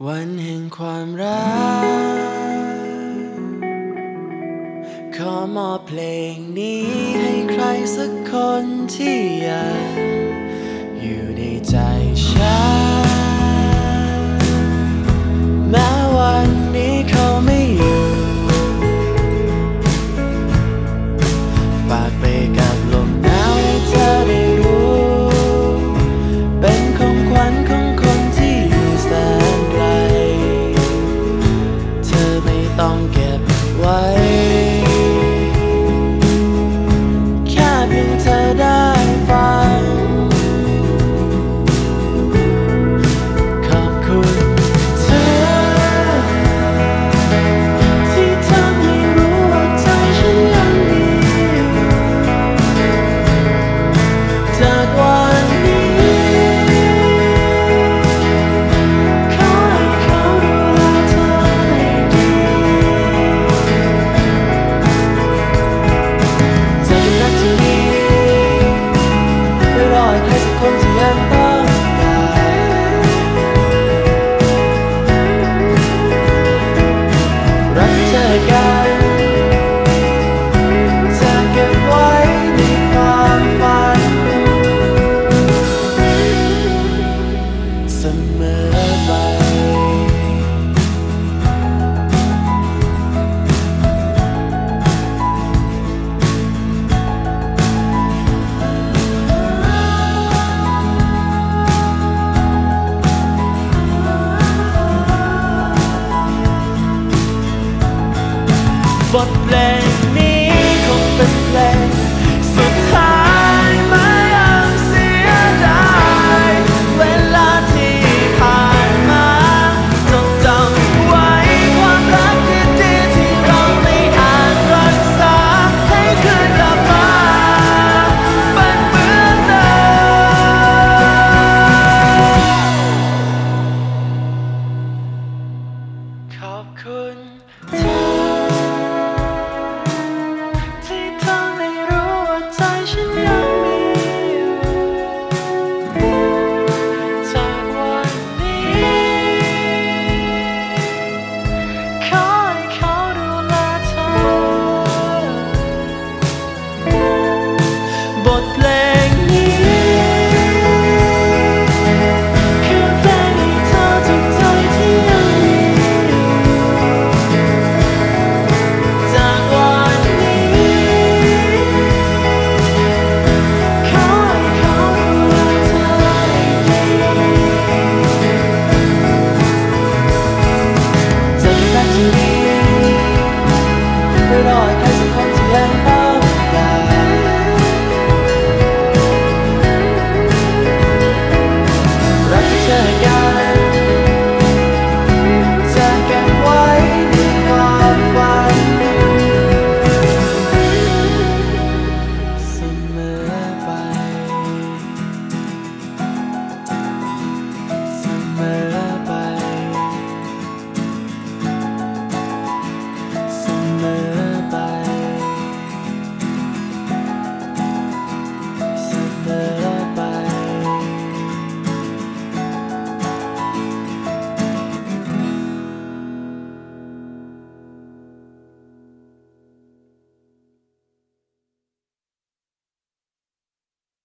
วันแห่งความรักขอมอบเพลงนี้ให้ใครสักคนที่ยังอยู่ในใจฉันแม้วันนี้เขาไม่อยู่ฝากไปกับลมหนาวให้เธอได้รู้เป็นของขวัญของคนที่อยู่แสนไกลเธอไม่ต้องเก็บไว้แค่เพียงเธอได้ฟังขอบคุณเธอที่ทำให้รู้ว่าใจฉันยังมีอยู่จากวันนี้ขอให้เขาดูแลเธอให้ดีจะรักที่ดีไม่รอให้ใครสักคนที่ยังต้องการรักเธอกันจะเก็บไว้ในความฝันเสมอไปบทเพลงนี้คงเป็นเพลง